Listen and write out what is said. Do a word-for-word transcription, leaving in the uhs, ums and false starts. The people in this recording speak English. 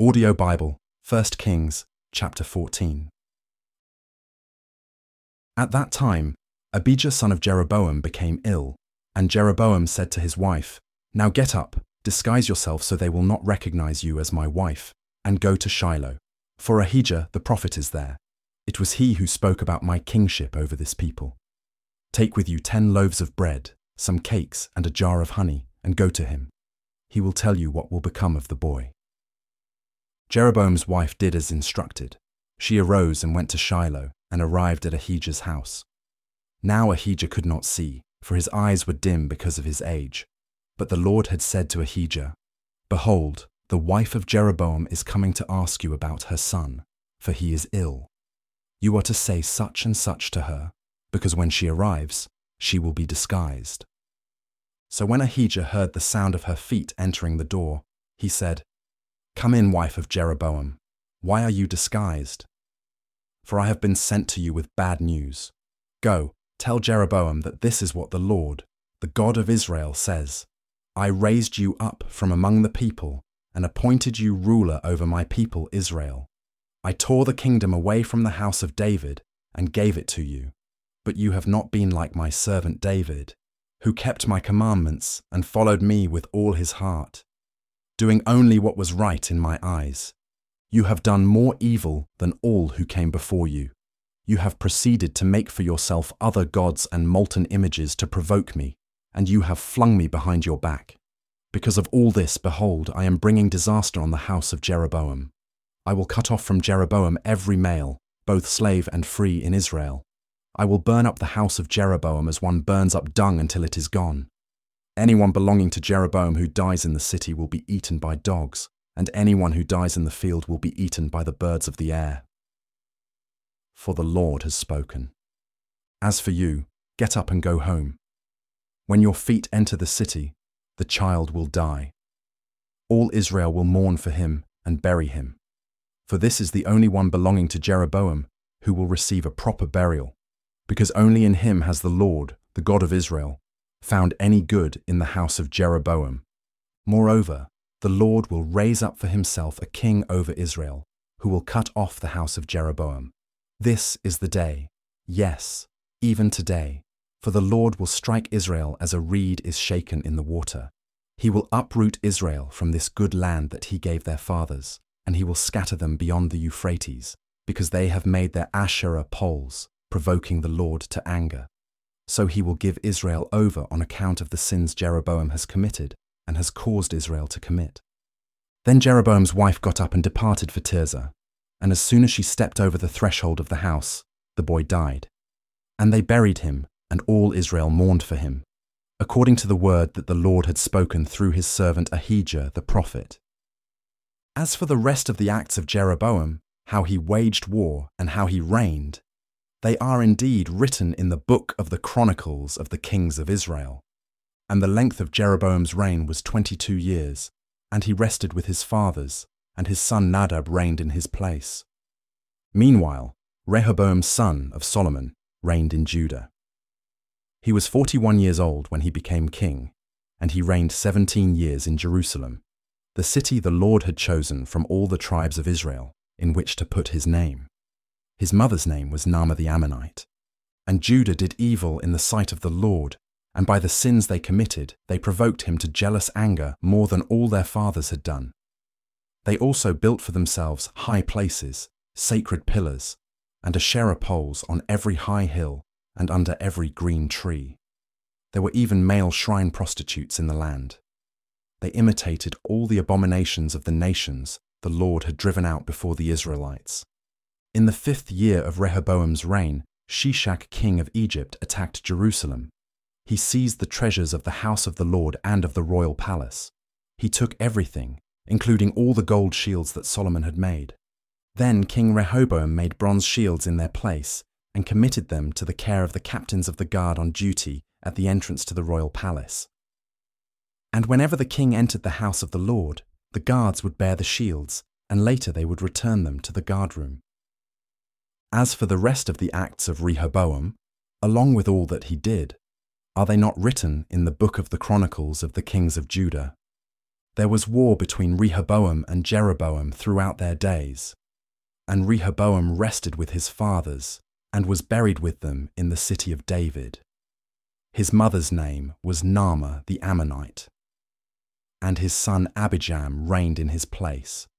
Audio Bible, First Kings, chapter fourteen. At that time, Abijah son of Jeroboam became ill, and Jeroboam said to his wife, "Now get up, disguise yourself so they will not recognize you as my wife, and go to Shiloh, for Ahijah the prophet is there. It was he who spoke about my kingship over this people. Take with you ten loaves of bread, some cakes, and a jar of honey, and go to him. He will tell you what will become of the boy." Jeroboam's wife did as instructed. She arose and went to Shiloh and arrived at Ahijah's house. Now Ahijah could not see, for his eyes were dim because of his age. But the Lord had said to Ahijah, "Behold, the wife of Jeroboam is coming to ask you about her son, for he is ill. You are to say such and such to her, because when she arrives, she will be disguised." So when Ahijah heard the sound of her feet entering the door, he said, "Come in, wife of Jeroboam. Why are you disguised? For I have been sent to you with bad news. Go, tell Jeroboam that this is what the Lord, the God of Israel, says. I raised you up from among the people and appointed you ruler over my people Israel. I tore the kingdom away from the house of David and gave it to you. But you have not been like my servant David, who kept my commandments and followed me with all his heart, doing only what was right in my eyes. You have done more evil than all who came before you. You have proceeded to make for yourself other gods and molten images to provoke me, and you have flung me behind your back. Because of all this, behold, I am bringing disaster on the house of Jeroboam. I will cut off from Jeroboam every male, both slave and free in Israel. I will burn up the house of Jeroboam as one burns up dung until it is gone. Anyone belonging to Jeroboam who dies in the city will be eaten by dogs, and anyone who dies in the field will be eaten by the birds of the air. For the Lord has spoken. As for you, get up and go home. When your feet enter the city, the child will die. All Israel will mourn for him and bury him. For this is the only one belonging to Jeroboam who will receive a proper burial, because only in him has the Lord, the God of Israel, found any good in the house of Jeroboam. Moreover, the Lord will raise up for himself a king over Israel, who will cut off the house of Jeroboam. This is the day, yes, even today, for the Lord will strike Israel as a reed is shaken in the water. He will uproot Israel from this good land that he gave their fathers, and he will scatter them beyond the Euphrates, because they have made their Asherah poles, provoking the Lord to anger. So he will give Israel over on account of the sins Jeroboam has committed and has caused Israel to commit. Then Jeroboam's wife got up and departed for Tirzah, and as soon as she stepped over the threshold of the house, the boy died. And they buried him, and all Israel mourned for him, according to the word that the Lord had spoken through his servant Ahijah the prophet. As for the rest of the acts of Jeroboam, how he waged war and how he reigned, they are indeed written in the book of the Chronicles of the Kings of Israel. And the length of Jeroboam's reign was twenty-two years, and he rested with his fathers, and his son Nadab reigned in his place. Meanwhile, Rehoboam son of Solomon reigned in Judah. He was forty-one years old when he became king, and he reigned seventeen years in Jerusalem, the city the Lord had chosen from all the tribes of Israel, in which to put his name. His mother's name was Naamah the Ammonite. And Judah did evil in the sight of the Lord, and by the sins they committed, they provoked him to jealous anger more than all their fathers had done. They also built for themselves high places, sacred pillars, and Asherah poles on every high hill and under every green tree. There were even male shrine prostitutes in the land. They imitated all the abominations of the nations the Lord had driven out before the Israelites. In the fifth year of Rehoboam's reign, Shishak king of Egypt attacked Jerusalem. He seized the treasures of the house of the Lord and of the royal palace. He took everything, including all the gold shields that Solomon had made. Then King Rehoboam made bronze shields in their place and committed them to the care of the captains of the guard on duty at the entrance to the royal palace. And whenever the king entered the house of the Lord, the guards would bear the shields, and later they would return them to the guardroom. As for the rest of the acts of Rehoboam, along with all that he did, are they not written in the book of the Chronicles of the Kings of Judah? There was war between Rehoboam and Jeroboam throughout their days, and Rehoboam rested with his fathers and was buried with them in the city of David. His mother's name was Naamah the Ammonite, and his son Abijam reigned in his place.